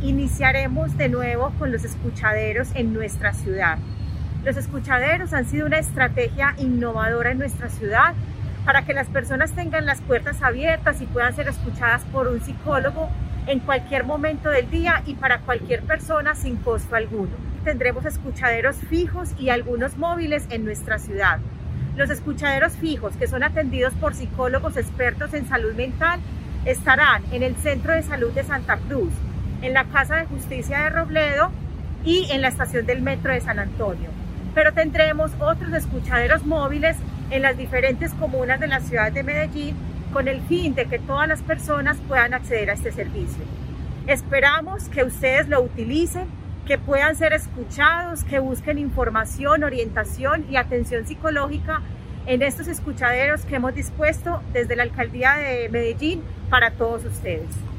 iniciaremos de nuevo con los escuchaderos en nuestra ciudad. Los escuchaderos han sido una estrategia innovadora en nuestra ciudad para que las personas tengan las puertas abiertas y puedan ser escuchadas por un psicólogo en cualquier momento del día y para cualquier persona sin costo alguno. Tendremos escuchaderos fijos y algunos móviles en nuestra ciudad. Los escuchaderos fijos, que son atendidos por psicólogos expertos en salud mental, estarán en el Centro de Salud de Santa Cruz, en la Casa de Justicia de Robledo y en la estación del Metro de San Antonio. Pero tendremos otros escuchaderos móviles en las diferentes comunas de la ciudad de Medellín con el fin de que todas las personas puedan acceder a este servicio. Esperamos que ustedes lo utilicen, que puedan ser escuchados, que busquen información, orientación y atención psicológica en estos escuchaderos que hemos dispuesto desde la Alcaldía de Medellín para todos ustedes.